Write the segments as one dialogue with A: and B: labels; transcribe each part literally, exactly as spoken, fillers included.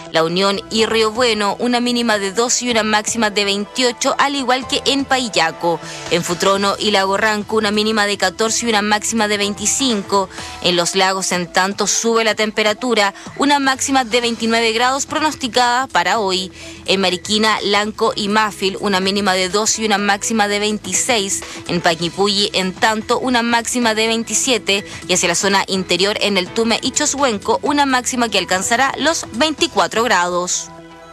A: La Unión y Río Bueno, una mínima de doce y una máxima de veintiocho, al igual que en Paillaco. En Futrono y Lago Ranco, una mínima de catorce y una máxima de veinticinco. En Los Lagos, en tanto, sube la temperatura, una máxima de veintinueve grados pronosticada para hoy. En Mariquina, Lanco y Mafil, una mínima de doce y una máxima de veintiséis. En Paquipulli, en tanto, una máxima de veintisiete. Y hacia la zona interior, en el Tume y Choshuenco, una máxima que alcanzará los veinticuatro grados.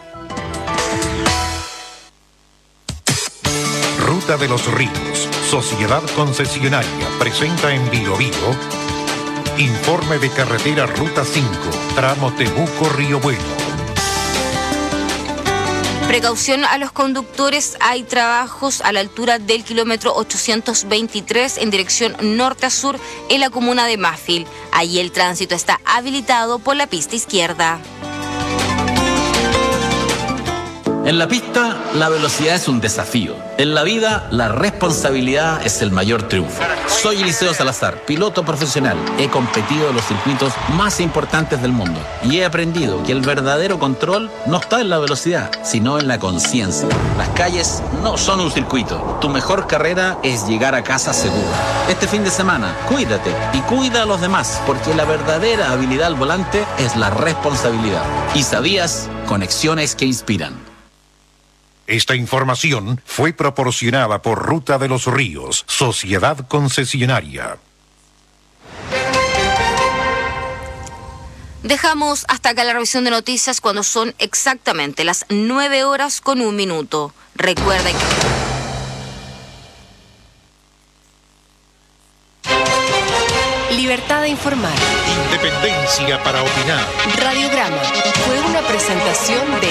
B: Ruta de los Ríos, Sociedad Concesionaria, presenta en Bio Bio informe de carretera Ruta cinco, tramo Temuco-Río Bueno.
A: Precaución a los conductores, hay trabajos a la altura del kilómetro ochocientos veintitrés en dirección norte a sur en la comuna de Mafil. Allí el tránsito está habilitado por la pista izquierda.
C: En la pista, la velocidad es un desafío. En la vida, la responsabilidad es el mayor triunfo. Soy Eliseo Salazar, piloto profesional. He competido en los circuitos más importantes del mundo y he aprendido que el verdadero control no está en la velocidad, sino en la conciencia. Las calles no son un circuito. Tu mejor carrera es llegar a casa seguro. Este fin de semana, cuídate y cuida a los demás, porque la verdadera habilidad al volante es la responsabilidad. ¿Y sabías? Conexiones que inspiran.
B: Esta información fue proporcionada por Ruta de los Ríos, Sociedad Concesionaria.
A: Dejamos hasta acá la revisión de noticias cuando son exactamente las nueve horas con un minuto. Recuerden
D: que... Libertad de informar.
B: Independencia para opinar.
D: Radiograma fue una presentación de...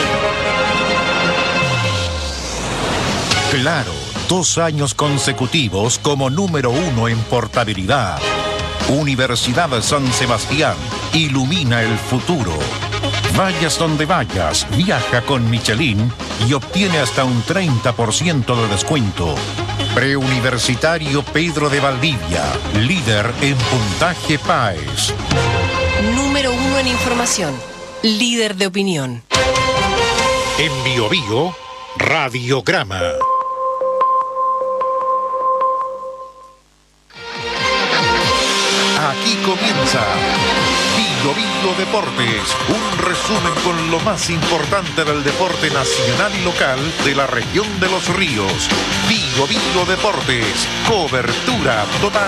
B: Claro, dos años consecutivos como número uno en portabilidad. Universidad San Sebastián, ilumina el futuro. Vayas donde vayas, viaja con Michelin y obtiene hasta un treinta por ciento de descuento. Preuniversitario Pedro de Valdivia, líder en puntaje P A E S.
D: Número uno en información, líder de opinión.
B: En Bio Bio, Radiograma. Aquí comienza Bio Bio Deportes, un resumen con lo más importante del deporte nacional y local de la región de los ríos. Bio Bio Deportes, cobertura total.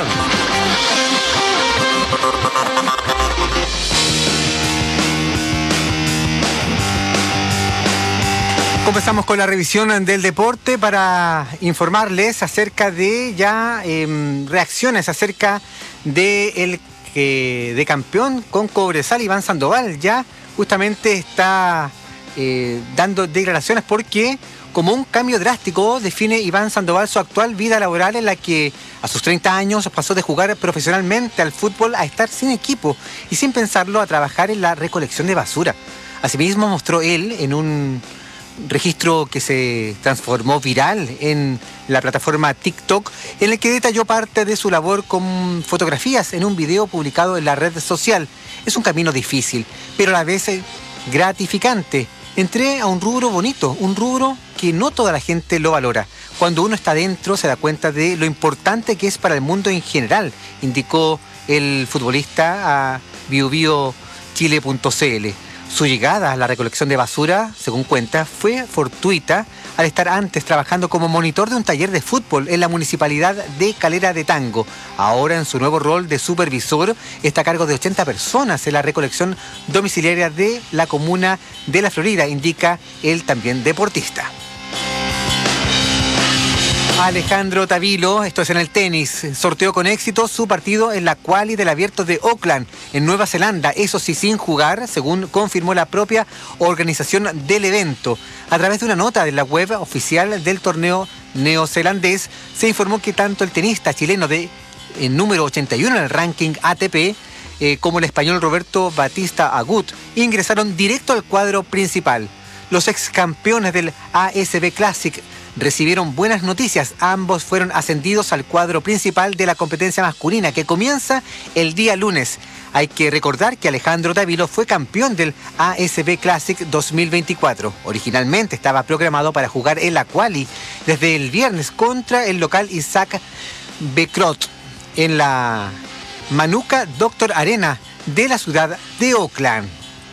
E: Comenzamos con la revisión del deporte para informarles acerca de ya eh, reacciones acerca de el eh, de campeón con Cobresal. Iván Sandoval ya justamente está eh, dando declaraciones porque como un cambio drástico define Iván Sandoval su actual vida laboral, en la que a sus treinta años pasó de jugar profesionalmente al fútbol a estar sin equipo y sin pensarlo a trabajar en la recolección de basura. Asimismo mostró él en un registro que se transformó viral en la plataforma TikTok, en el que detalló parte de su labor con fotografías en un video publicado en la red social. Es un camino difícil, pero a la vez gratificante. Entré a un rubro bonito, un rubro que no toda la gente lo valora. Cuando uno está dentro se da cuenta de lo importante que es para el mundo en general, indicó el futbolista a bio bio chile punto c l. Su llegada a la recolección de basura, según cuenta, fue fortuita al estar antes trabajando como monitor de un taller de fútbol en la municipalidad de Calera de Tango. Ahora, en su nuevo rol de supervisor, está a cargo de ochenta personas en la recolección domiciliaria de la comuna de La Florida, indica el también deportista. Alejandro Tavilo, esto es en el tenis, sorteó con éxito su partido en la quali del Abierto de Auckland, en Nueva Zelanda, eso sí sin jugar, según confirmó la propia organización del evento. A través de una nota de la web oficial del torneo neozelandés, se informó que tanto el tenista chileno de el número ochenta y uno en el ranking A T P, eh, como el español Roberto Batista Agut, ingresaron directo al cuadro principal. Los ex campeones del A S B Classic recibieron buenas noticias. Ambos fueron ascendidos al cuadro principal de la competencia masculina, que comienza el día lunes. Hay que recordar que Alejandro Dávilo fue campeón del A S B Classic dos mil veinticuatro. Originalmente estaba programado para jugar en la quali desde el viernes contra el local Isaac Becrot en la Manuka Doctor Arena de la ciudad de Oakland.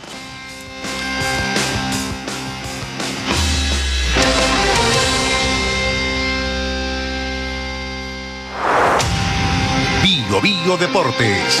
B: Bio Bio Deportes.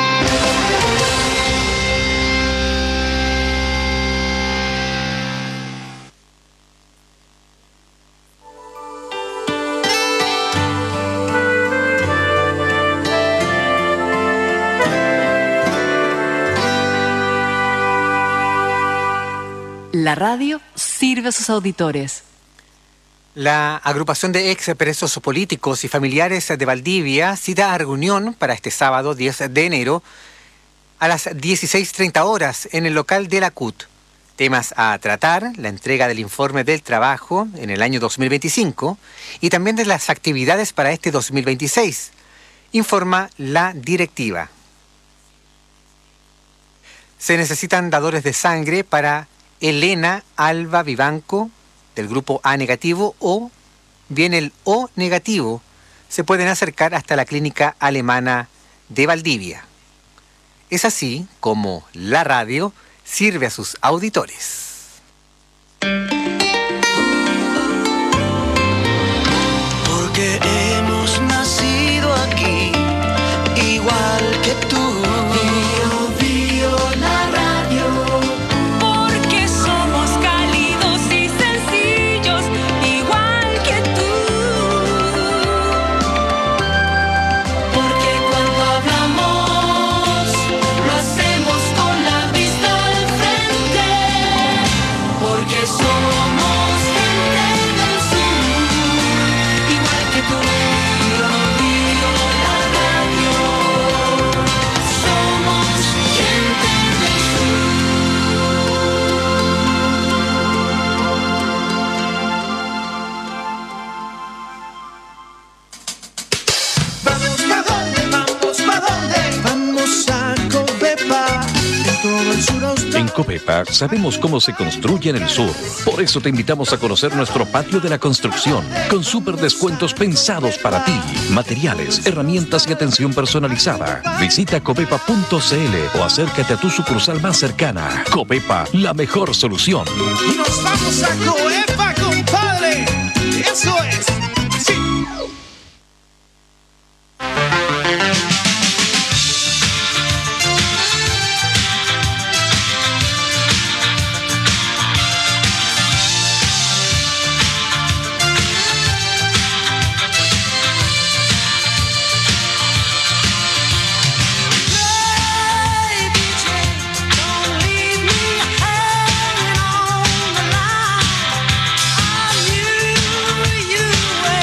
D: La radio sirve a sus auditores.
E: La agrupación de ex presos políticos y familiares de Valdivia cita a reunión para este sábado diez de enero a las dieciséis treinta horas en el local de la C U T. Temas a tratar: la entrega del informe del trabajo en el año dos mil veinticinco y también de las actividades para este dos mil veintiséis, informa la directiva. Se necesitan dadores de sangre para Elena Alba Vivanco, del grupo A negativo, o bien el O negativo. Se pueden acercar hasta la clínica alemana de Valdivia. Es así como la radio sirve a sus auditores.
F: Porque hemos nacido aquí, igual que tú. Bio, bio, la radio.
G: Porque somos cálidos y sencillos, igual que tú. Porque cuando hablamos, lo hacemos con la vista al frente. Porque somos gente del sur, igual que tú. Bio, bio, la radio. Somos gente del
F: Vamos, ¿pa' dónde? Vamos, ¿pa' dónde? Vamos a Covepa, en todo el sur austral.
H: En Copepa sabemos cómo se construye en el sur. Por eso te invitamos a conocer nuestro patio de la construcción, con súper descuentos pensados para ti. Materiales, herramientas y atención personalizada. Visita copepa punto c l o acércate a tu sucursal más cercana. Copepa, la mejor solución.
F: Y nos vamos a Covepa, compadre. Eso es. Sí.
G: I knew you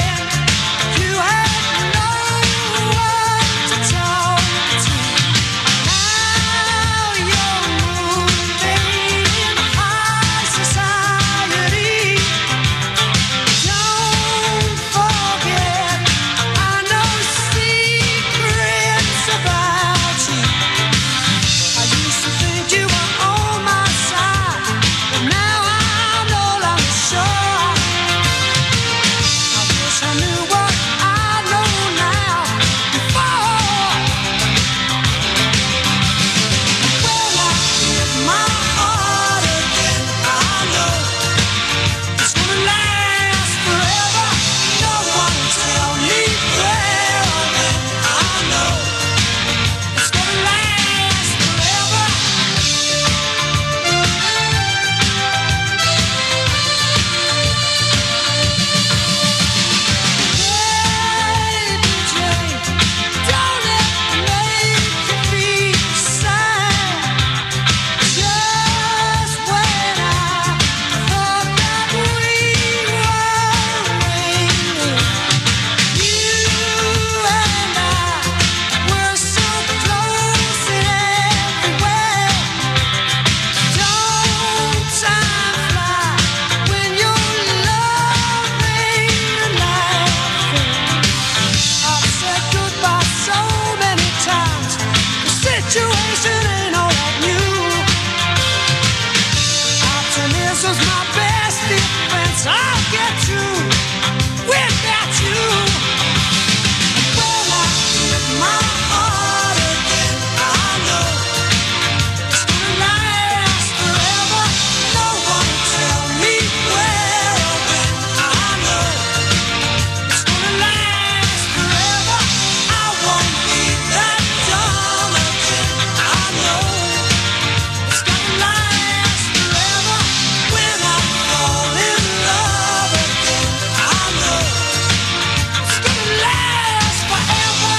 F: Closeness my best defense. I'll get through without you. When I hit my heart again, I know it's gonna last forever. No one will tell me where or when. I know it's gonna last forever. I won't be that dumb again. I know it's gonna last forever. When I fall in love again, I know it's gonna last forever.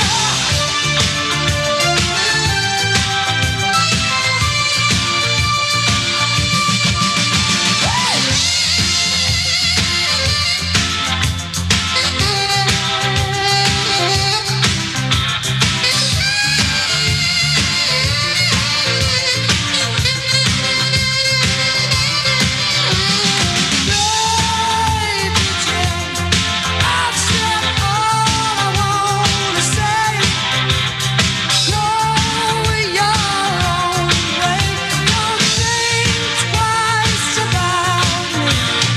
F: Baby Jane, I've said all I wanna say. Go your own way. Don't think twice about me.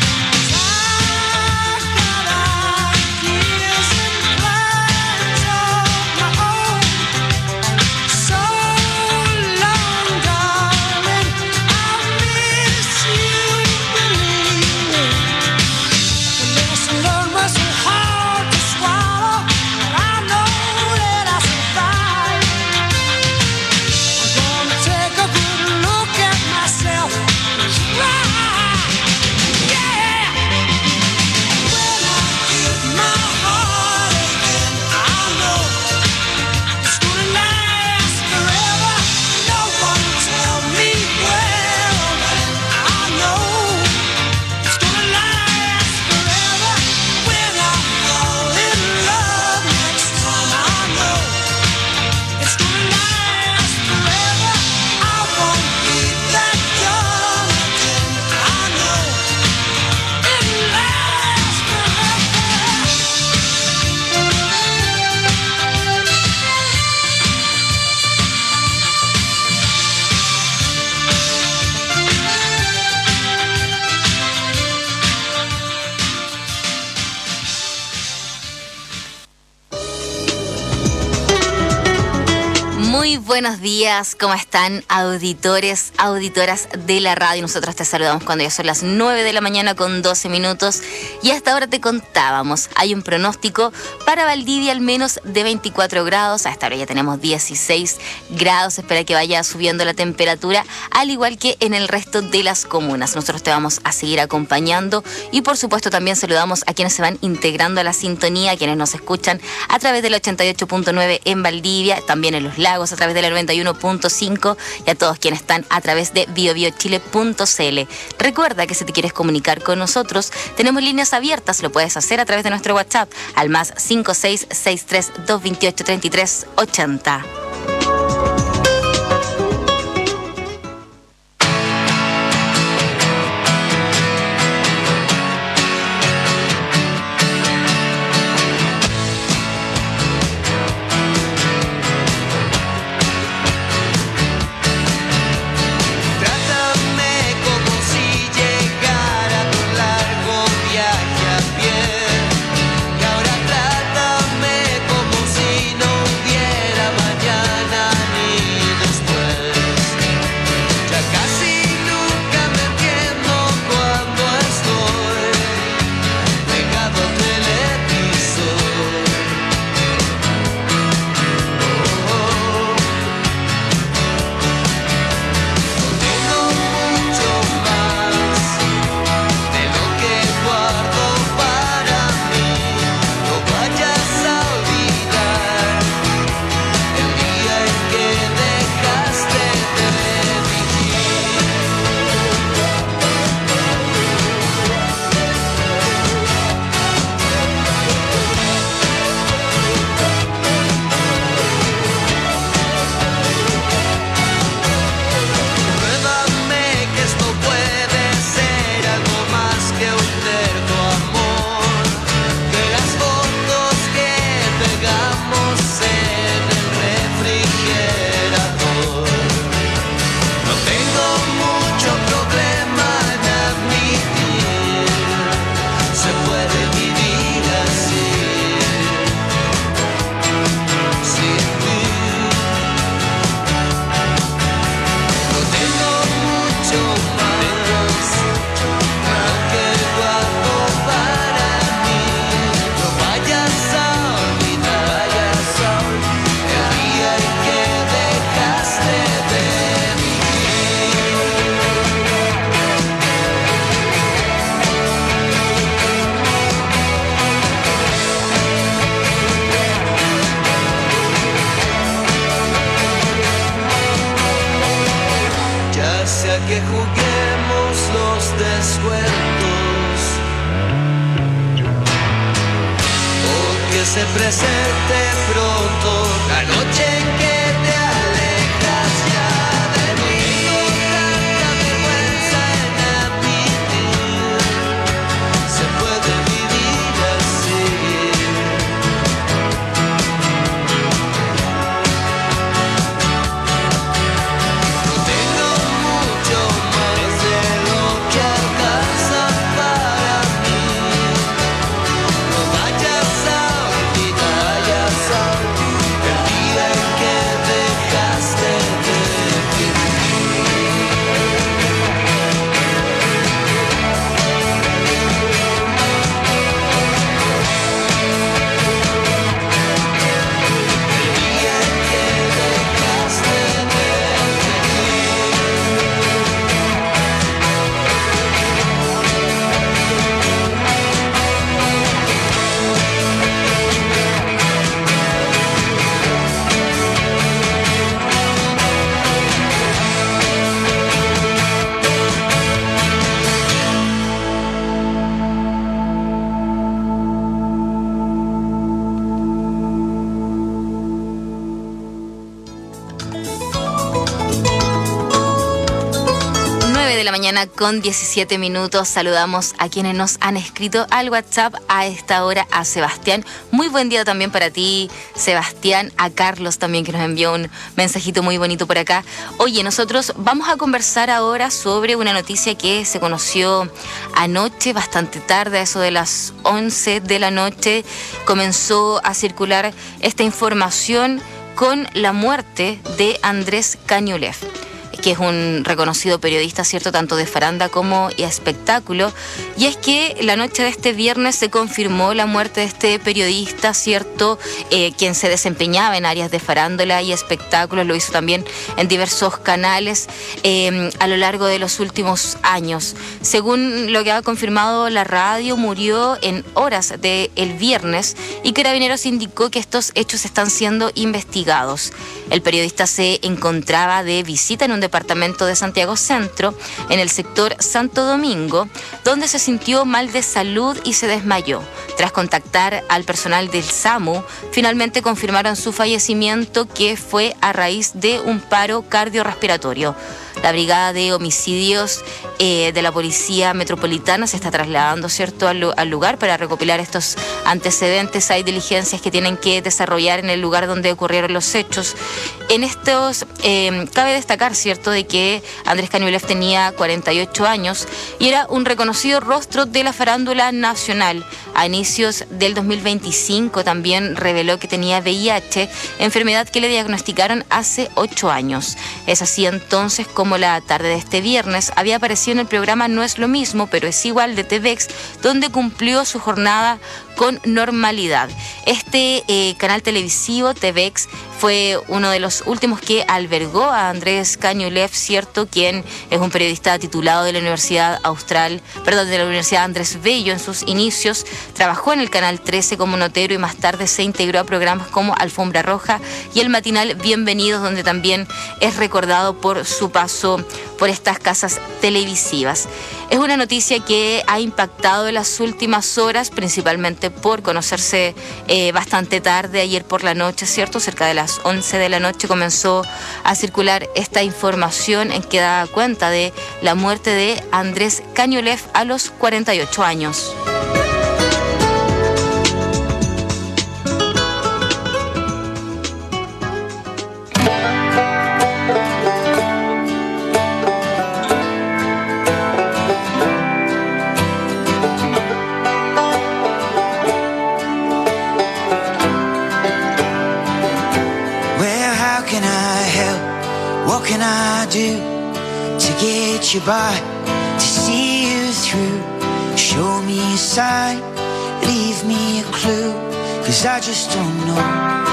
F: I've got ideas and plans of my own. So long, darling, I'll miss you, believe me. The lesson learned was so hard to swallow, but I know that I'll survive. I'm gonna take a good look at myself and try. Yeah. When I hit my heart again, I know it's gonna last forever. No one will tell me where or when. I know it's gonna last forever. When I fall in love next time, I know it's gonna last forever. I won't be that young again. I know it'll last forever.
A: Muy buenos días, ¿cómo están auditores, auditoras de la radio? Nosotros te saludamos cuando ya son las nueve de la mañana con doce minutos y hasta ahora te contábamos, hay un pronóstico para Valdivia al menos de veinticuatro grados, hasta ahora ya tenemos dieciséis grados, espera que vaya subiendo la temperatura, al igual que en el resto de las comunas. Nosotros te vamos a seguir acompañando y por supuesto también saludamos a quienes se van integrando a la sintonía, a quienes nos escuchan a través del ochenta y ocho punto nueve en Valdivia, también en Los Lagos, a través de la noventa y uno punto cinco y a todos quienes están a través de bio bio chile punto c l. Recuerda que si te quieres comunicar con nosotros, tenemos líneas abiertas, lo puedes hacer a través de nuestro WhatsApp al más cinco seis seis tres dos dos ocho tres tres ocho cero.
F: Trátame como si llegara de un largo viaje a pie. Y ahora trátame como si no hubiera mañana. descuentos, o que se presente pronto la noche en que te alejas ya de mí. Tengo tanta vergüenza en admitir, se puede vivir así. No tengo mucho más de lo que alcanza para mí. No vayas a olvidar, vayas a olvidar el día en que dejaste de
A: nueve de la mañana con diecisiete minutos. Saludamos a quienes nos han escrito al WhatsApp a esta hora. A Sebastián, muy buen día también para ti, Sebastián. A Carlos también, que nos envió un mensajito muy bonito por acá. Oye, nosotros vamos a conversar ahora sobre una noticia que se conoció anoche, bastante tarde, a eso de las once de la noche. Comenzó a circular esta información con la muerte de Andrés Cañuelet, que es un reconocido periodista, ¿cierto?, tanto de faranda como de espectáculo. Y es que la noche de este viernes se confirmó la muerte de este periodista, ¿cierto?, eh, quien se desempeñaba en áreas de farándula y espectáculos, lo hizo también en diversos canales eh, a lo largo de los últimos años. Según lo que ha confirmado la radio, murió en horas del viernes y Carabineros indicó que estos hechos están siendo investigados. El periodista se encontraba de visita en un departamento de Santiago Centro, en el sector Santo Domingo, donde se sintió mal de salud y se desmayó. Tras contactar al personal del SAMU, finalmente confirmaron su fallecimiento, que fue a raíz de un paro cardiorrespiratorio. La Brigada de Homicidios eh, de la Policía Metropolitana se está trasladando, ¿cierto?, al, al lugar para recopilar estos antecedentes. Hay diligencias que tienen que desarrollar en el lugar donde ocurrieron los hechos. En estos, eh, cabe destacar, ¿cierto?, de que Andrés Cañuelet tenía cuarenta y ocho años y era un reconocido rostro de la farándula nacional. A inicios del dos mil veinticinco también reveló que tenía V I H, enfermedad que le diagnosticaron hace ocho años. Es así entonces como la tarde de este viernes había aparecido en el programa No es lo mismo, pero es igual, de T V E X, donde cumplió su jornada con normalidad. Este eh, canal televisivo, T V E X, fue uno de los últimos que albergó a Andrés Cañuelet, ¿cierto?, quien es un periodista titulado de la Universidad Austral, perdón, de la Universidad Andrés Bello en sus inicios. Trabajó en el Canal trece como notero y más tarde se integró a programas como Alfombra Roja y el matinal Bienvenidos, donde también es recordado por su paso por estas casas televisivas. Es una noticia que ha impactado en las últimas horas, principalmente por conocerse eh, bastante tarde, ayer por la noche, ¿cierto? Cerca de las once de la noche comenzó a circular esta información en que da cuenta de la muerte de Andrés Cañuelet a los cuarenta y ocho años.
I: What can I do to get you by, to see you through? Show me a sign, leave me a clue, 'cause I just don't know.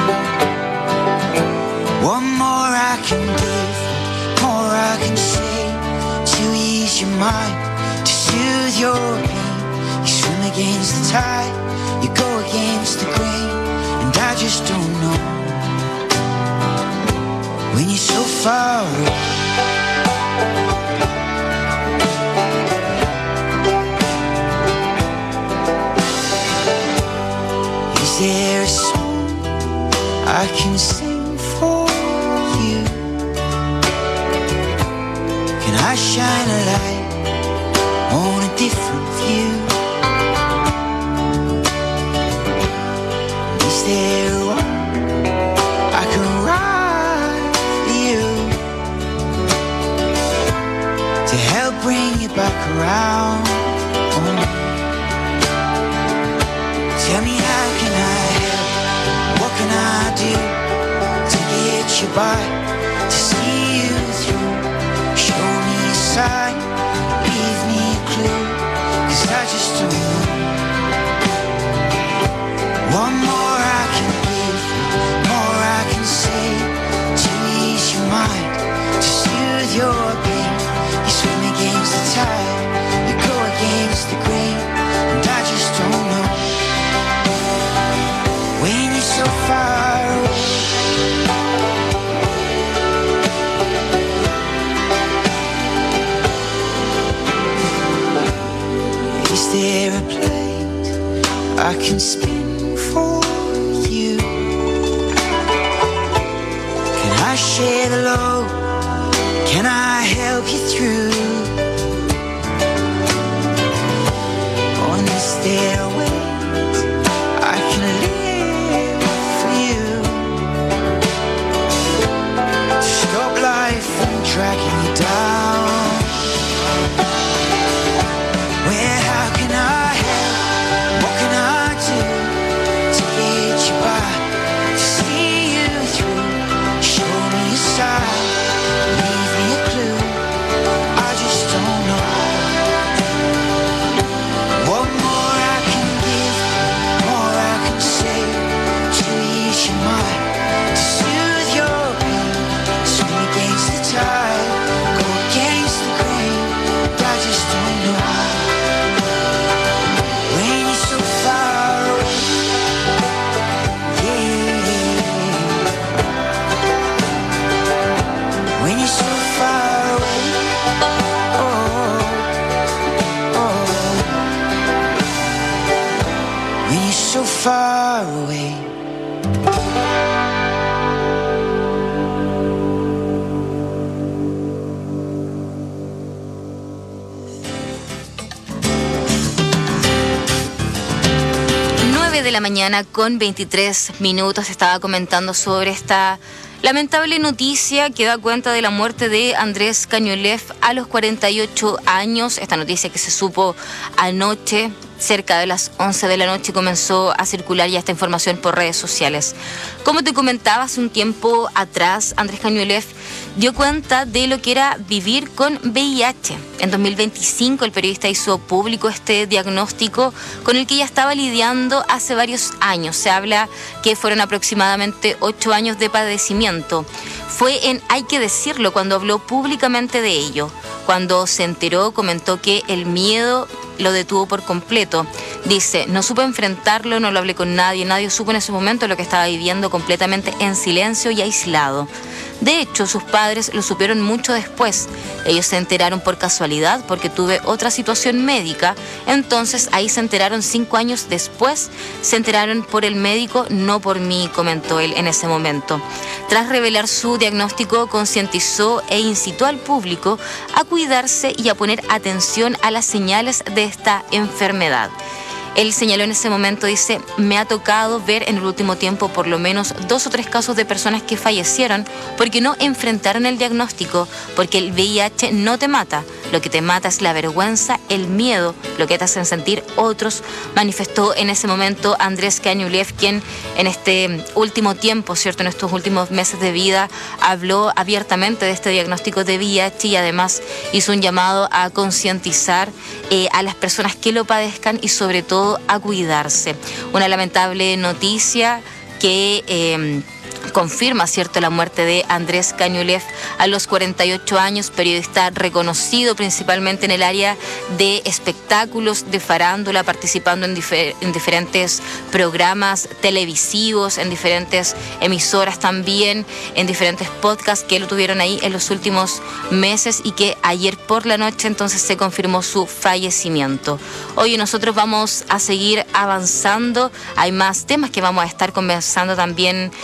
I: What more I can give, more I can say, to ease your mind, to soothe your pain. You swim against the tide, you go against the grain, and I just don't know. When you're so far away, can sing for you. Can I shine a light on a different view? Is there one I can write for you to help bring you back around? Oh. Tell me, how can I help? What can I do to get you by, to see you through? Show me a sign, leave me a clue, 'cause I just don't know. One more I can give, more I can say, to ease your mind, to soothe your pain. You swim against the tide, you go against the grain, and I just don't know. When you're so far away, is there a plate I can spin for you? Can I share the load? Can I help you through? Or is there a way I can live for you? To stop life from dragging you down. Well, how can I help? What can I do to get you by, to see you through? Show me a sign, leave me a clue. I just don't know. What more I can give, more I can say, to ease your mind, to soothe your pain. Swim against the tide, go against the grain. I just don't know. When you're so far away, yeah. When you're so far away, oh, oh. When you're so far away.
A: nueve de la mañana con veintitrés minutos. Estaba comentando sobre esta lamentable noticia que da cuenta de la muerte de Andrés Cañuelet a los cuarenta y ocho años. Esta noticia que se supo anoche, cerca de las once de la noche, comenzó a circular ya esta información por redes sociales. Como te comentaba hace un tiempo atrás, Andrés Cañuelet dio cuenta de lo que era vivir con V I H. En dos mil veinticinco el periodista hizo público este diagnóstico con el que ya estaba lidiando hace varios años. Se habla que fueron aproximadamente ocho años de padecimiento. Fue en Hay que decirlo cuando habló públicamente de ello. Cuando se enteró, comentó que el miedo lo detuvo por completo. Dice, no supe enfrentarlo, no lo hablé con nadie, nadie supo en ese momento lo que estaba viviendo, completamente en silencio y aislado. De hecho, sus padres lo supieron mucho después. Ellos se enteraron por casualidad porque tuve otra situación médica. Entonces ahí se enteraron cinco años después. Se enteraron por el médico, no por mí, comentó él en ese momento. Tras revelar su diagnóstico, concientizó e incitó al público a cuidarse y a poner atención a las señales de esta enfermedad. Él señaló en ese momento, dice, me ha tocado ver en el último tiempo por lo menos dos o tres casos de personas que fallecieron porque no enfrentaron el diagnóstico, porque el V I H no te mata, lo que te mata es la vergüenza, el miedo, lo que te hacen sentir otros, manifestó en ese momento Andrés Cañuelet, quien en este último tiempo, ¿cierto?, en estos últimos meses de vida, habló abiertamente de este diagnóstico de V I H y además hizo un llamado a concientizar eh, a las personas que lo padezcan y sobre todo a cuidarse. Una lamentable noticia que eh, confirma, cierto, la muerte de Andrés Cañuelet a los cuarenta y ocho años, periodista reconocido principalmente en el área de espectáculos, de farándula, participando en, difer- en diferentes programas televisivos, en diferentes emisoras también, en diferentes podcasts que lo tuvieron ahí en los últimos meses y que ayer por la noche entonces se confirmó su fallecimiento. Hoy nosotros vamos a seguir avanzando, hay más temas que vamos a estar conversando también juntos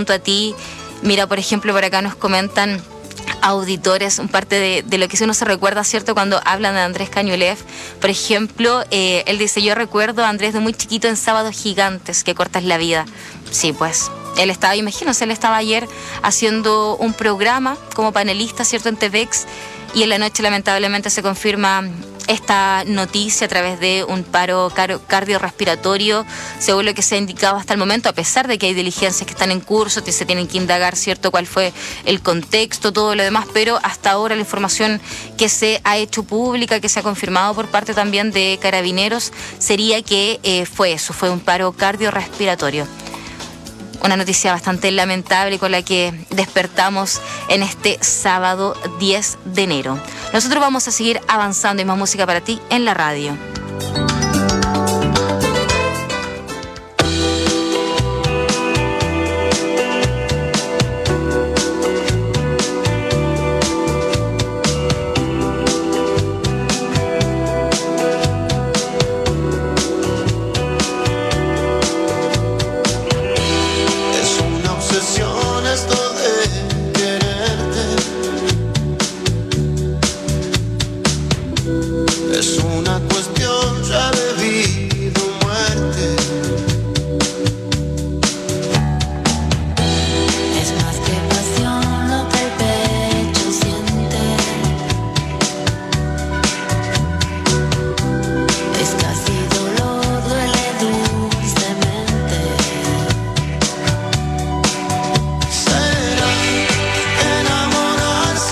A: pregunto a ti, mira, por ejemplo, por acá nos comentan auditores, un parte de, de lo que uno se recuerda, ¿cierto? Cuando hablan de Andrés Cañuelet, por ejemplo, eh, él dice, yo recuerdo a Andrés de muy chiquito en Sábados Gigantes, que cortas la vida. Sí, pues, él estaba, imagínense, él estaba ayer haciendo un programa como panelista, ¿cierto? En T V X, y en la noche lamentablemente se confirma esta noticia a través de un paro car- cardiorrespiratorio, según lo que se ha indicado hasta el momento, a pesar de que hay diligencias que están en curso, que se tienen que indagar, ¿cierto?, cuál fue el contexto, todo lo demás, pero hasta ahora la información que se ha hecho pública, que se ha confirmado por parte también de Carabineros, sería que eh, fue eso, fue un paro cardiorrespiratorio. Una noticia bastante lamentable con la que despertamos en este sábado diez de enero. Nosotros vamos a seguir avanzando y más música para ti en la radio.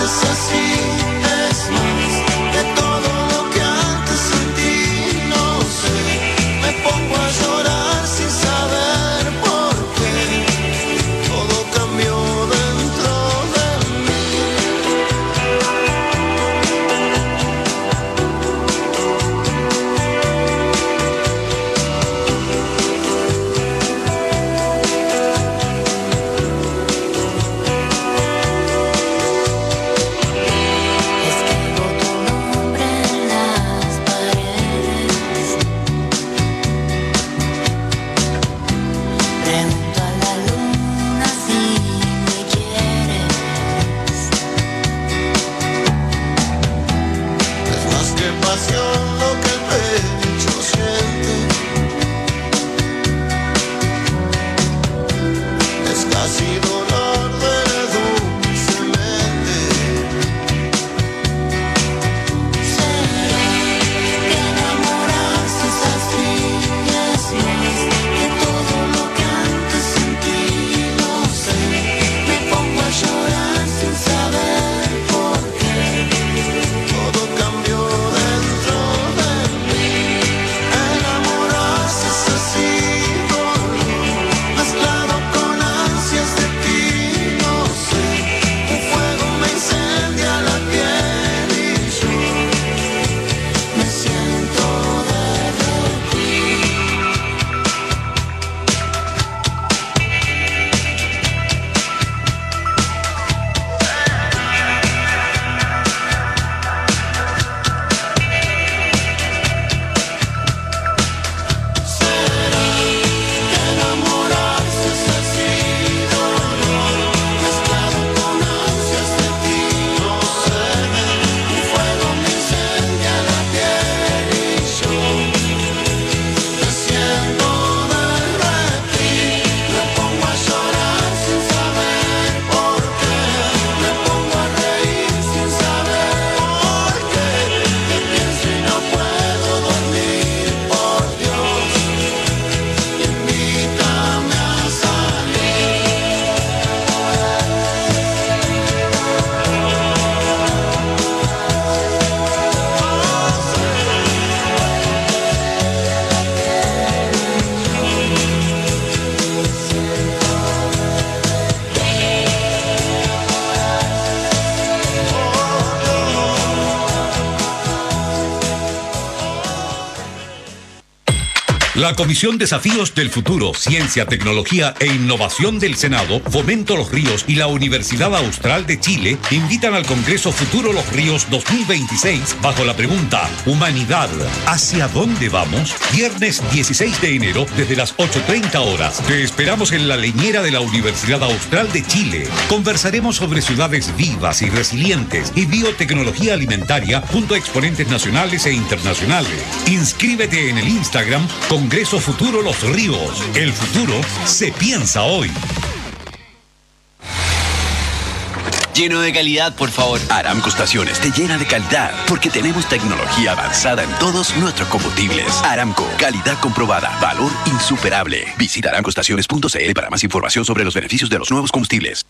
F: Así es más de todo lo que antes sentí. No
J: La Comisión Desafíos del Futuro, Ciencia, Tecnología e Innovación del Senado, Fomento Los Ríos y la Universidad Austral de Chile invitan al Congreso Futuro Los Ríos dos mil veintiséis bajo la pregunta Humanidad, ¿hacia dónde vamos? Viernes dieciséis de enero desde las ocho treinta horas. Te esperamos en la leñera de la Universidad Austral de Chile. Conversaremos sobre ciudades vivas y resilientes y biotecnología alimentaria junto a exponentes nacionales e internacionales. Inscríbete en el Instagram Congreso Futuro Los Ríos. El futuro se piensa hoy.
K: Lleno de calidad, por favor. Aramco Estaciones te llena de calidad porque tenemos tecnología avanzada en todos nuestros combustibles. Aramco, calidad comprobada, valor insuperable. Visita aramco estaciones punto c l para más información sobre los beneficios de los nuevos combustibles.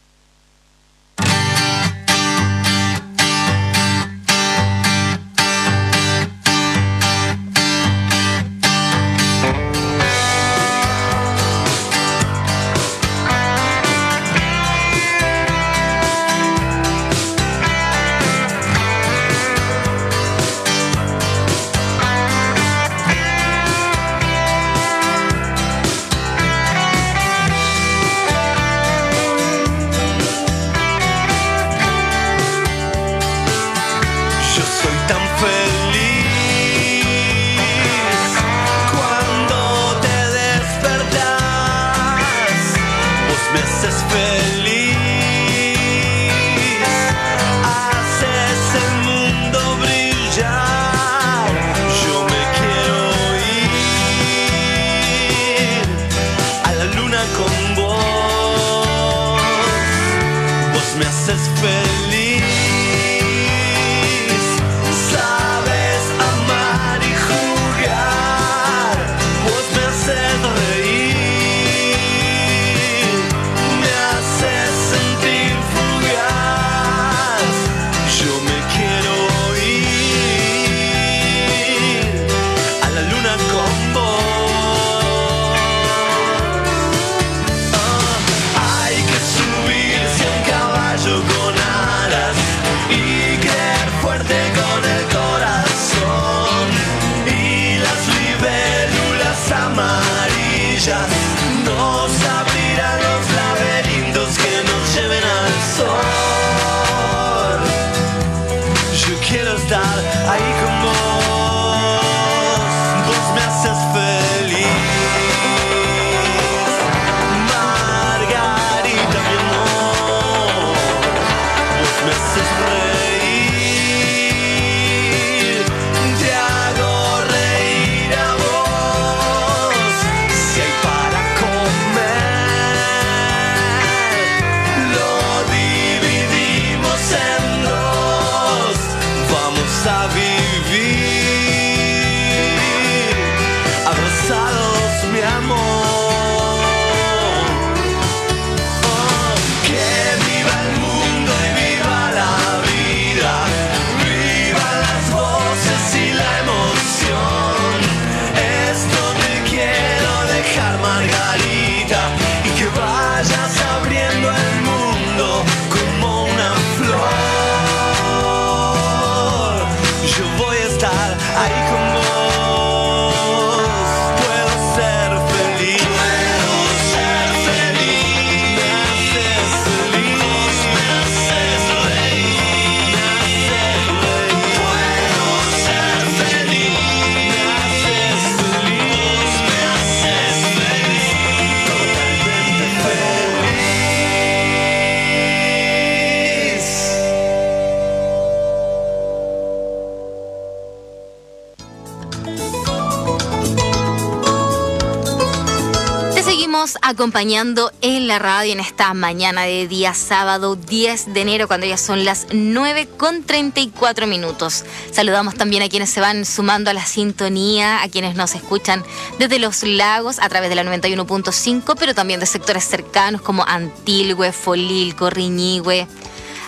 A: Acompañando en la radio en esta mañana de día sábado diez de enero, cuando ya son las nueve con treinta y cuatro minutos. Saludamos también a quienes se van sumando a la sintonía, a quienes nos escuchan desde Los Lagos a través de la noventa y uno punto cinco, pero también de sectores cercanos como Antilhue, Folilco, Riñihue.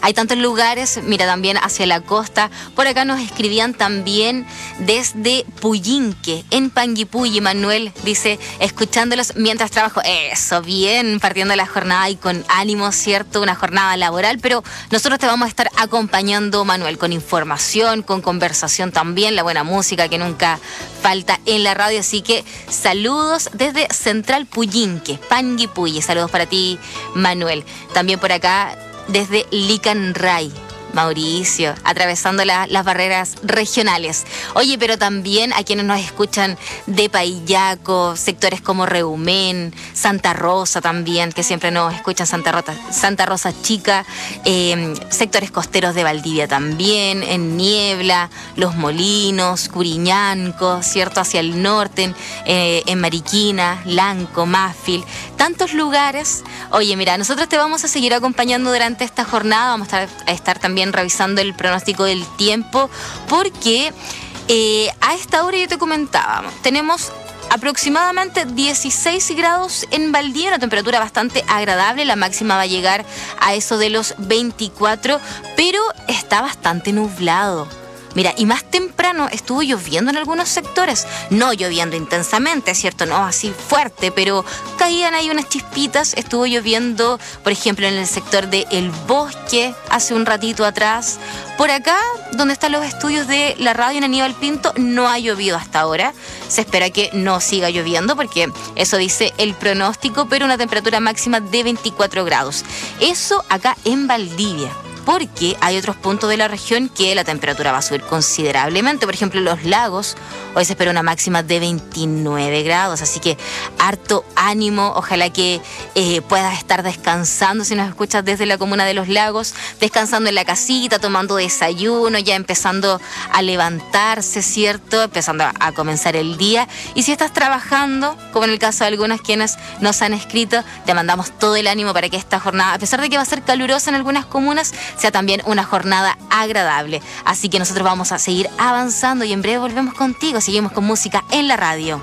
A: Hay tantos lugares, mira, también hacia la costa. Por acá nos escribían también desde Puyinque, en Panguipulli. Manuel dice, escuchándolos mientras trabajo. Eso, bien, partiendo la jornada y con ánimo, ¿cierto? Una jornada laboral, pero nosotros te vamos a estar acompañando, Manuel, con información, con conversación también, la buena música que nunca falta en la radio. Así que saludos desde Central Puyinque, Panguipulli. Saludos para ti, Manuel. También por acá desde Licanray, Mauricio, atravesando la, las barreras regionales. Oye, pero también a quienes nos escuchan de Paillaco, sectores como Reumén, Santa Rosa también, que siempre nos escuchan, Santa Rosa, Santa Rosa Chica, eh, sectores costeros de Valdivia también, en Niebla, Los Molinos, Curiñanco, ¿cierto? Hacia el norte, en, eh, en Mariquina, Lanco, Mafil, tantos lugares. Oye, mira, nosotros te vamos a seguir acompañando durante esta jornada, vamos a estar, a estar también revisando el pronóstico del tiempo, porque eh, a esta hora yo te comentaba, tenemos aproximadamente dieciséis grados en Valdivia, una temperatura bastante agradable, la máxima va a llegar a eso de los veinticuatro, pero está bastante nublado. Mira, y más temprano estuvo lloviendo en algunos sectores, no lloviendo intensamente, ¿cierto? No así fuerte, pero caían ahí unas chispitas. Estuvo lloviendo, por ejemplo, en el sector de El Bosque hace un ratito atrás. Por acá, donde están los estudios de la radio en Aníbal Pinto, no ha llovido hasta ahora. Se espera que no siga lloviendo porque eso dice el pronóstico, pero una temperatura máxima de veinticuatro grados. Eso acá en Valdivia. Porque hay otros puntos de la región que la temperatura va a subir considerablemente. Por ejemplo, Los Lagos, hoy se espera una máxima de veintinueve grados, así que harto ánimo. Ojalá que eh, puedas estar descansando, si nos escuchas desde la comuna de Los Lagos, descansando en la casita, tomando desayuno, ya empezando a levantarse, ¿cierto? Empezando a, a comenzar el día. Y si estás trabajando, como en el caso de algunas quienes nos han escrito, te mandamos todo el ánimo para que esta jornada, a pesar de que va a ser calurosa en algunas comunas, sea también una jornada agradable. Así que nosotros vamos a seguir avanzando y en breve volvemos contigo. Seguimos con música en la radio.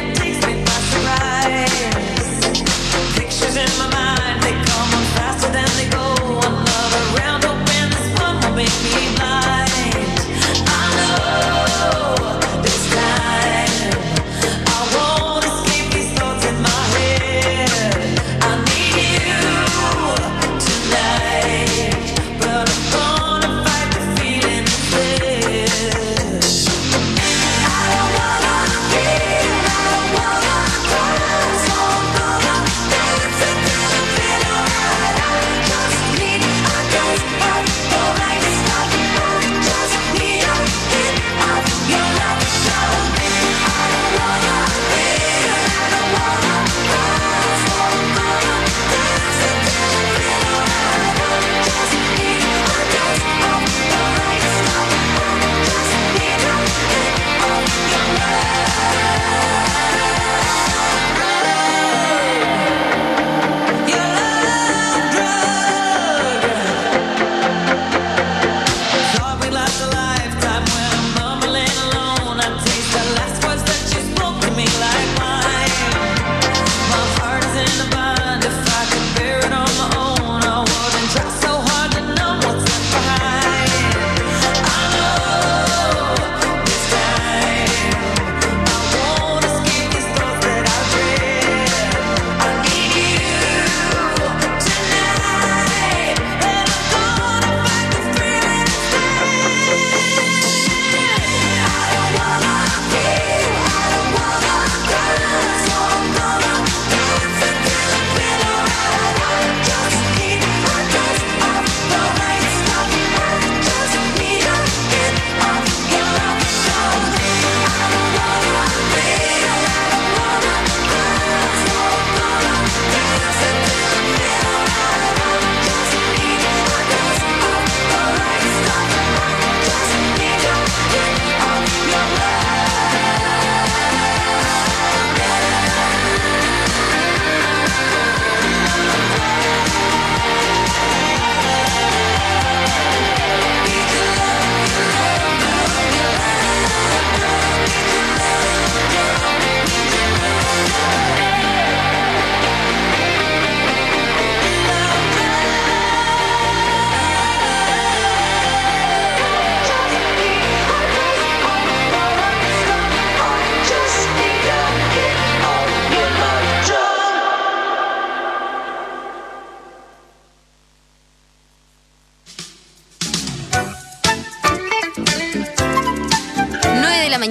G: Pictures in my mind, they come on faster than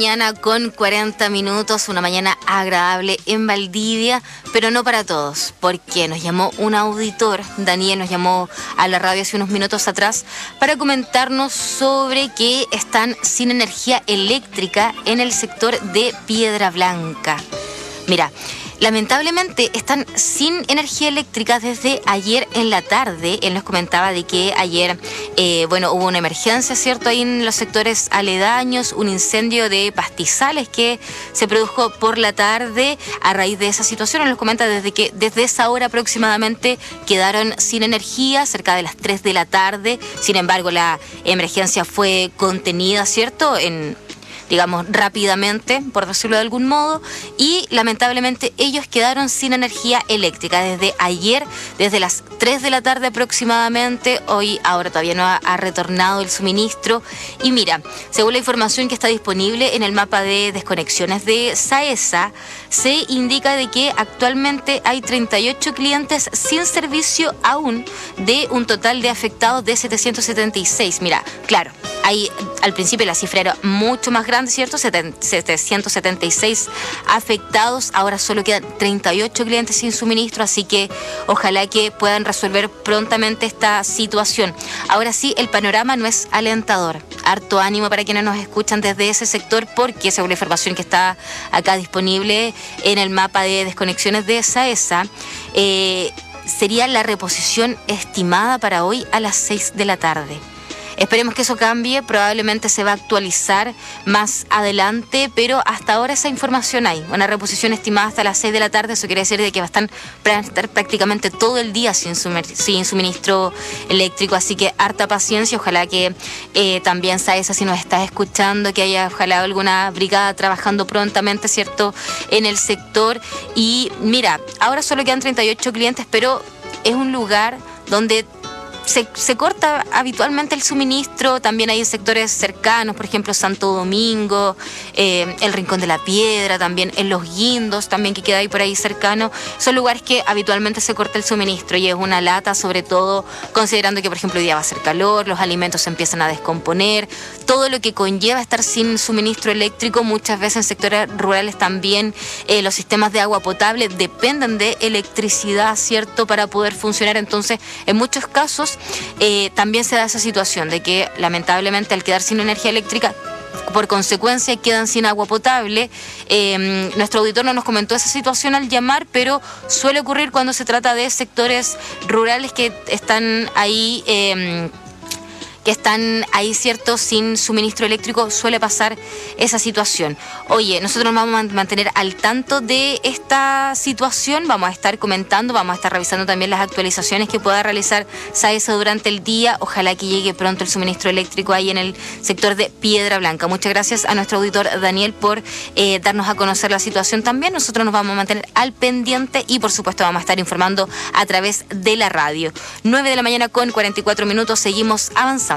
A: mañana con cuarenta minutos, una mañana agradable en Valdivia, pero no para todos, porque nos llamó un auditor, Daniel nos llamó a la radio hace unos minutos atrás para comentarnos sobre que están sin energía eléctrica en el sector de Piedra Blanca. Mira, lamentablemente están sin energía eléctrica desde ayer en la tarde. Él nos comentaba de que ayer, eh, bueno, hubo una emergencia, ¿cierto? Ahí en los sectores aledaños, un incendio de pastizales que se produjo por la tarde a raíz de esa situación. Él nos comenta desde que desde esa hora aproximadamente quedaron sin energía, cerca de las tres de la tarde. Sin embargo, la emergencia fue contenida, ¿cierto? En digamos, rápidamente, por decirlo de algún modo, y lamentablemente ellos quedaron sin energía eléctrica desde ayer, desde las tres de la tarde aproximadamente. Hoy, ahora todavía no ha, ha retornado el suministro. Y mira, según la información que está disponible en el mapa de desconexiones de SAESA, se indica de que actualmente hay treinta y ocho clientes sin servicio aún, de un total de afectados de setecientos setenta y seis. Mira, claro, hay, al principio la cifra era mucho más grande, ¿cierto? setecientos setenta y seis afectados, ahora solo quedan treinta y ocho clientes sin suministro, así que ojalá que puedan resolver prontamente esta situación. Ahora sí, el panorama no es alentador. Harto ánimo para quienes nos escuchan desde ese sector, porque según la información que está acá disponible en el mapa de desconexiones de SAESA, eh, sería la reposición estimada para hoy a las seis de la tarde. Esperemos que eso cambie, probablemente se va a actualizar más adelante, pero hasta ahora esa información hay. Una reposición estimada hasta las seis de la tarde, eso quiere decir de que va a estar, van a estar prácticamente todo el día sin, sumer, sin suministro eléctrico, así que harta paciencia, ojalá que eh, también SAESA, si nos estás escuchando, que haya ojalá alguna brigada trabajando prontamente, ¿cierto?, en el sector. Y mira, ahora solo quedan treinta y ocho clientes, pero es un lugar donde Se, se corta habitualmente el suministro, también hay en sectores cercanos, por ejemplo Santo Domingo, eh, el Rincón de la Piedra, también en Los Guindos, también que queda ahí por ahí cercano. Son lugares que habitualmente se corta el suministro y es una lata, sobre todo considerando que, por ejemplo, hoy día va a ser calor, los alimentos se empiezan a descomponer, todo lo que conlleva estar sin suministro eléctrico. Muchas veces en sectores rurales también eh, los sistemas de agua potable dependen de electricidad, ¿cierto?, para poder funcionar. Entonces, en muchos casos, Eh, también se da esa situación de que lamentablemente al quedar sin energía eléctrica, por consecuencia quedan sin agua potable. Eh, nuestro auditor no nos comentó esa situación al llamar, pero suele ocurrir cuando se trata de sectores rurales que están ahí eh, que están ahí, ¿cierto?, sin suministro eléctrico. Suele pasar esa situación. Oye, nosotros nos vamos a mantener al tanto de esta situación, vamos a estar comentando, vamos a estar revisando también las actualizaciones que pueda realizar SAESA durante el día. Ojalá que llegue pronto el suministro eléctrico ahí en el sector de Piedra Blanca. Muchas gracias a nuestro auditor Daniel por eh, darnos a conocer la situación también. Nosotros nos vamos a mantener al pendiente y por supuesto vamos a estar informando a través de la radio. nueve de la mañana con cuarenta y cuatro minutos, seguimos avanzando.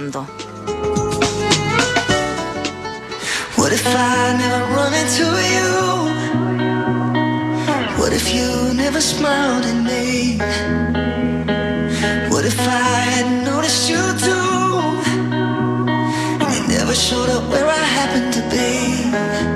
I: What if I never run into you? What if you never smiled at me? What if I hadn't noticed you too? And you never showed up where I happened to be?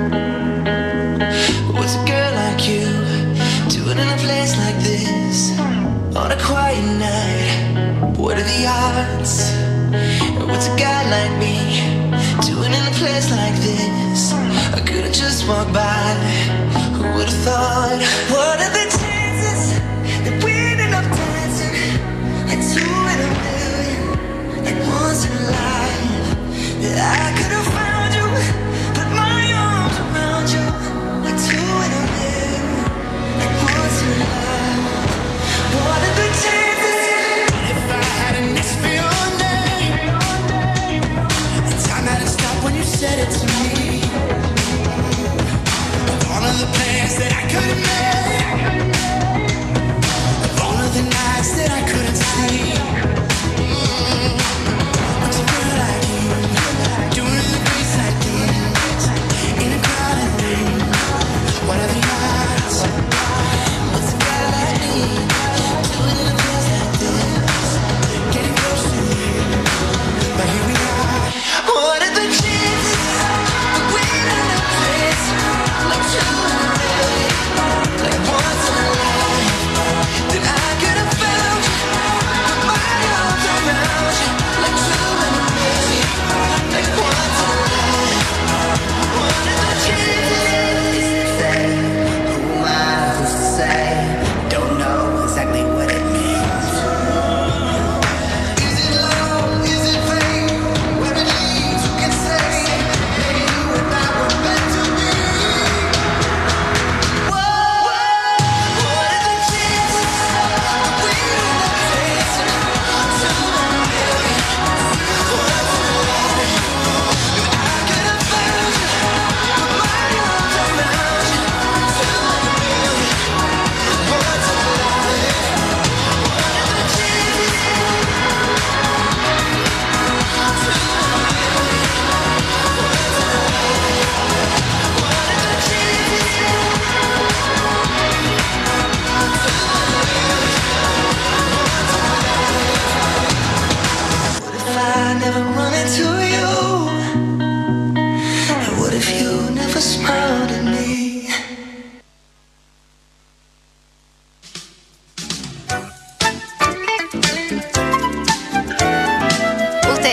I: What's a girl like you doing in a place like this? On a quiet night, what are the odds? What's a guy like me doing in a place like this? I could've just walked by. Who would've thought? What are the chances that we ended up dancing like two in a million, like once in a life? That I could've found you, put my arms around you, like two in a million, like once in a life. What are the chances if I hadn't asked for your name? Time hadn't stopped when you said it to me. All of the plans that I could have made.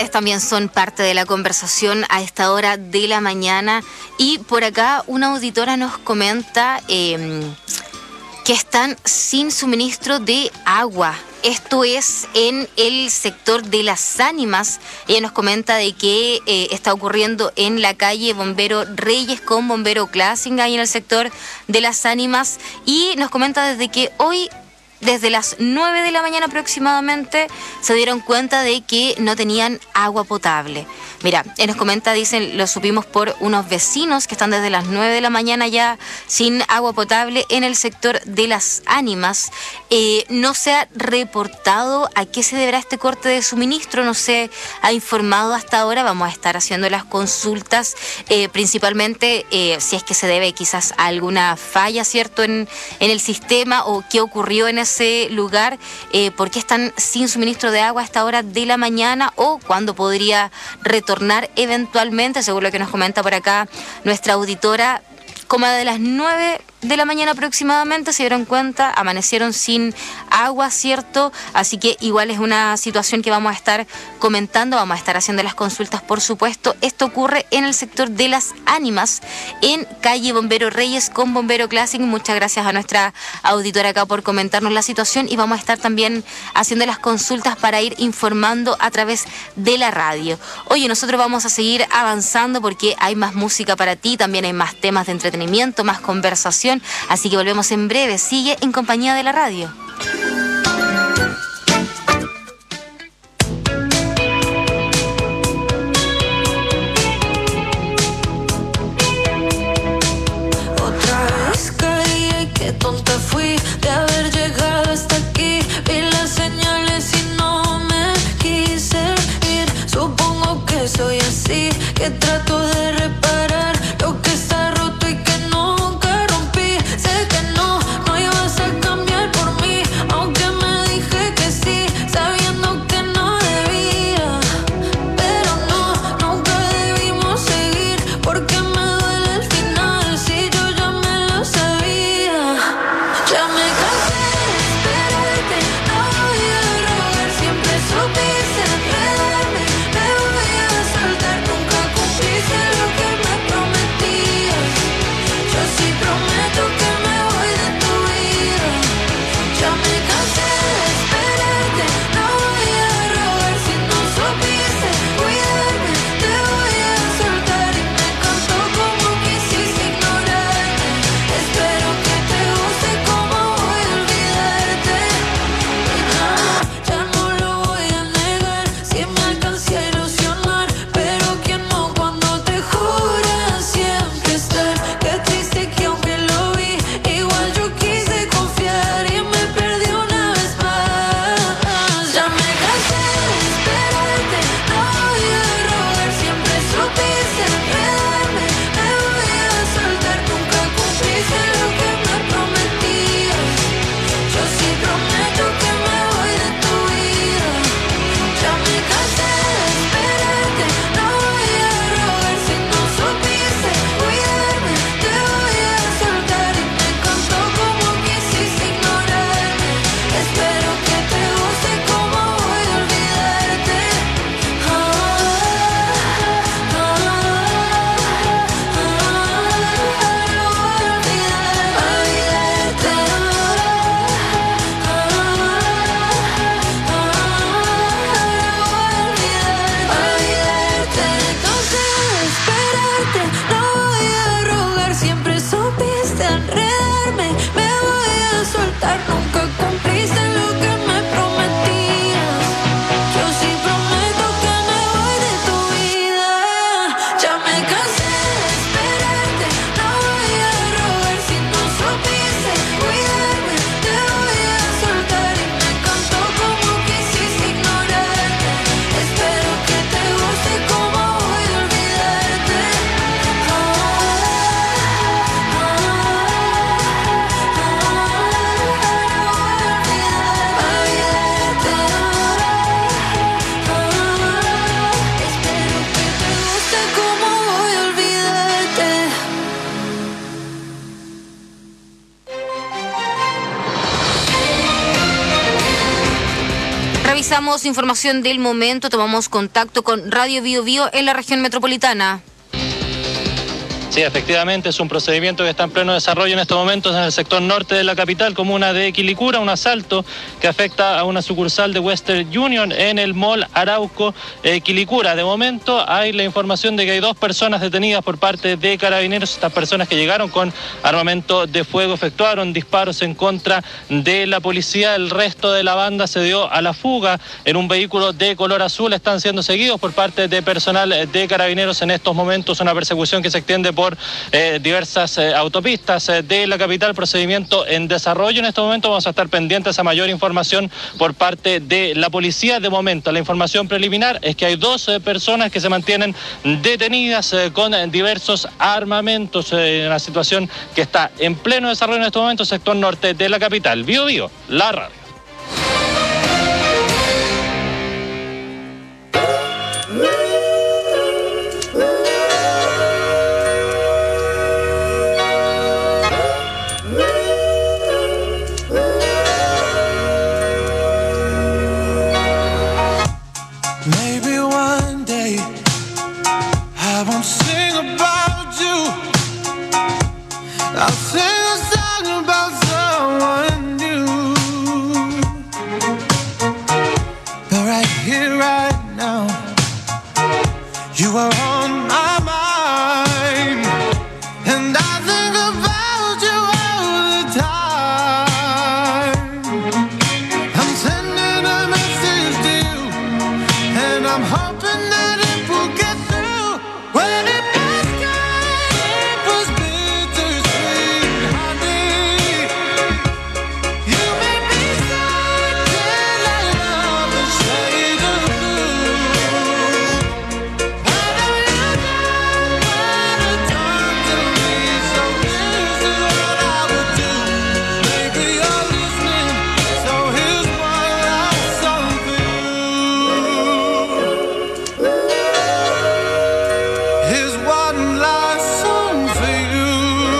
A: ustedes también son parte de la conversación a esta hora de la mañana. Y por acá una auditora nos comenta eh, que están sin suministro de agua. Esto es en el sector de Las Ánimas. Ella nos comenta de que eh, está ocurriendo en la calle Bombero Reyes con Bombero Classing, ahí en el sector de Las Ánimas. Y nos comenta desde que hoy, desde las nueve de la mañana aproximadamente, se dieron cuenta de que no tenían agua potable. Mira, él nos comenta, dicen, lo supimos por unos vecinos que están desde las nueve de la mañana ya sin agua potable en el sector de Las Ánimas. Eh, no se ha reportado a qué se deberá este corte de suministro, no se ha informado hasta ahora. Vamos a estar haciendo las consultas, eh, principalmente eh, si es que se debe quizás a alguna falla, ¿cierto?, en, en el sistema, o qué ocurrió en ese lugar, eh, por qué están sin suministro de agua a esta hora de la mañana, o cuándo podría retornar eventualmente, según lo que nos comenta por acá nuestra auditora. Como de las nueve de la mañana aproximadamente se dieron cuenta, amanecieron sin agua, ¿cierto? Así que igual es una situación que vamos a estar comentando, vamos a estar haciendo las consultas, por supuesto. Esto ocurre en el sector de Las Ánimas, en calle Bombero Reyes con Bombero Classic. Muchas gracias a nuestra auditora acá por comentarnos la situación, y vamos a estar también haciendo las consultas para ir informando a través de la radio. Oye, nosotros vamos a seguir avanzando porque hay más música para ti, también hay más temas de entretenimiento, más conversación. Así que volvemos en breve. Sigue en compañía de la radio.
G: Otra vez caí, ay, qué tonta fui de haber llegado hasta aquí. Vi las señales y no me quise ir. Supongo que soy así, que trato de reparar lo que está roto y que nunca rompí. Sé que no, no ibas a cambiar por mí, aunque me dije que
A: Revisamos información del momento, tomamos contacto con Radio Bio Bio en la región metropolitana.
L: Sí, efectivamente, es un procedimiento que está en pleno desarrollo en estos momentos en el sector norte de la capital, comuna de Quilicura, un asalto que afecta a una sucursal de Western Union en el Mall Arauco eh, Quilicura. De momento hay la información de que hay dos personas detenidas por parte de carabineros. Estas personas que llegaron con armamento de fuego efectuaron disparos en contra de la policía. El resto de la banda se dio a la fuga en un vehículo de color azul. Están siendo seguidos por parte de personal de carabineros en estos momentos. Una persecución que se extiende por por eh, diversas eh, autopistas eh, de la capital, procedimiento en desarrollo. En este momento vamos a estar pendientes a mayor información por parte de la policía. De momento, la información preliminar es que hay dos eh, personas que se mantienen detenidas eh, con eh, diversos armamentos, eh, una situación que está en pleno desarrollo en este momento, sector norte de la capital. Bio Bio, la radio.
F: Maybe one day I won't sing about you. I'll sing a song about someone new. But right here, right now, you are on my mind, and I think about you all the time. I'm sending a message to you, and I'm hoping that it will get through. When it was good, it was bittersweet, honey. You made me sad till I love the shade of blue. I know you don't wanna talk to me, so this is what I would do. Maybe you're listening, so here's one last song for you. Here's one last song for you.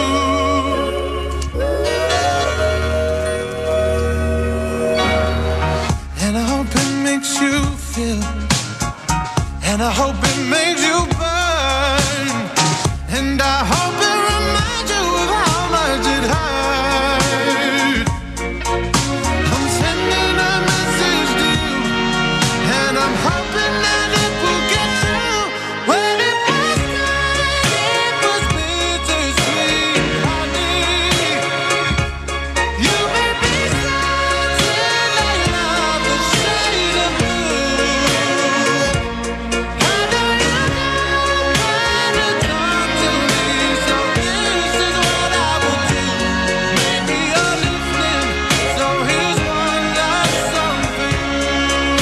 F: And I hope it makes you feel, and I hope it makes you burn, and I hope it reminds you of how much it hurt. I'm sending a message to you, and I'm hoping that it will get through. When it was good, it was bittersweet, honey. You made me sad till I love the shade of blue. I know you don't wanna talk to me, so this is what I will do. Maybe you're listening, so here's one last song for you.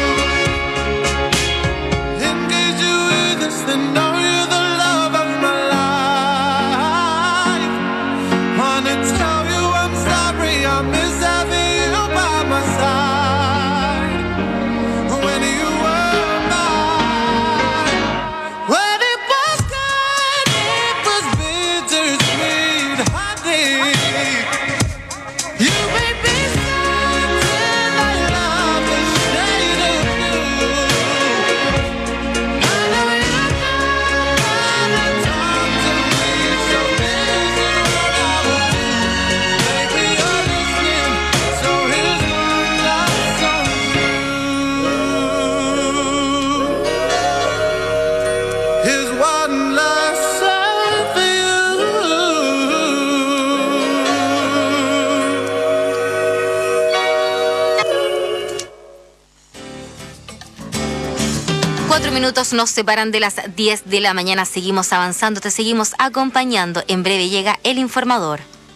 F: In case you hear this, then know you're the love of my life. Wanna tell you I'm sorry, I miss having you by my side. When you were mine, when it was good, it was bittersweet, honey. You made me sad till I love the shade of blue. I know you don't wanna talk to me, so this is what I will do. Maybe you're listening, so here's one last song for you. Here's one last song for you.
A: Cuatro minutos nos separan de las diez de la mañana. Seguimos avanzando, te seguimos acompañando. En breve llega el informador.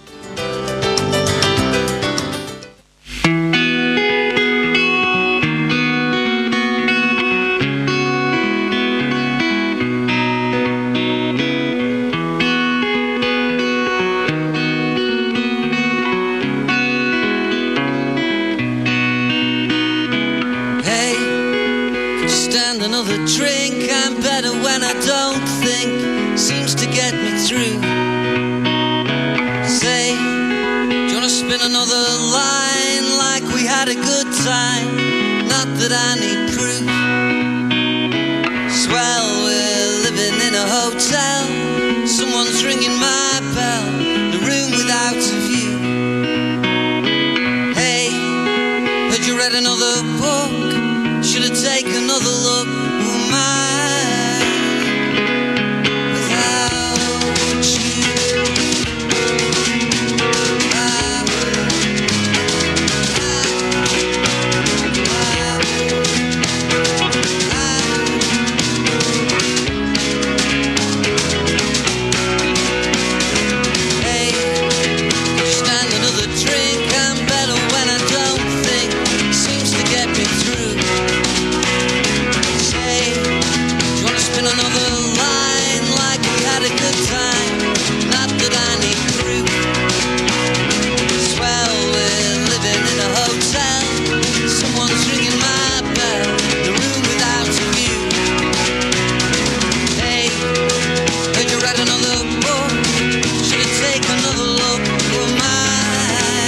M: Hey, stand another drink. I'm better when I don't think. Seems to get me through. Say, do you wanna spin another line like we had a good time? Not that I need proof. Swell, we're living in a hotel. Someone's ringing my bell. The room without a view. Hey, heard you read another book. Should have taken another look. Who am I without you? I, Hey, stand another drink. I'm better when I don't think. Seems to get me through. Say, do you wanna spin another line like we had a good time? Not that I need proof. Swell, we're living in a hotel. Someone's ringing my bell. The room without a view. Hey, heard you read another book. Should have taken another look. Who am I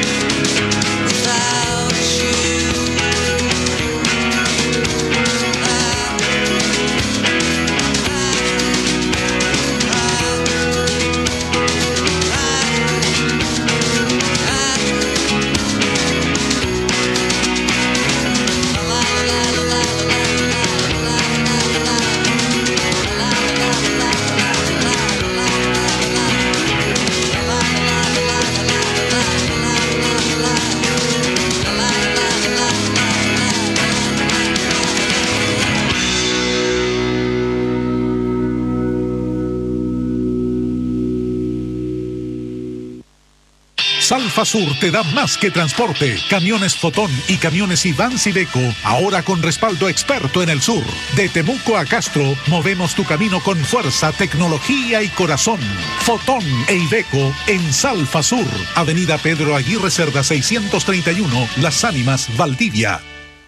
M: without you?
N: Salfa Sur te da más que transporte. Camiones Fotón y camiones Iván Iveco, ahora con respaldo experto en el sur. De Temuco a Castro, movemos tu camino con fuerza, tecnología y corazón. Fotón e Iveco en Salfa Sur. Avenida Pedro Aguirre Cerda seiscientos treinta y uno, Las Ánimas, Valdivia.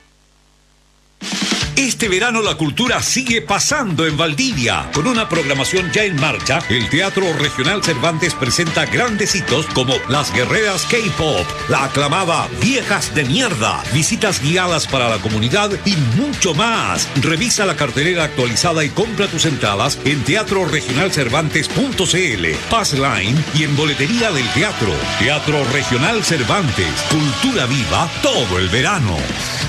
J: Este verano la cultura sigue pasando en Valdivia. Con una programación ya en marcha, el Teatro Regional Cervantes presenta grandes hitos como Las Guerreras K-Pop, la aclamada Viejas de Mierda, visitas guiadas para la comunidad y mucho más. Revisa la cartelera actualizada y compra tus entradas en teatro regional cervantes punto c l, Passline y en boletería del teatro. Teatro Regional Cervantes, cultura viva todo el verano.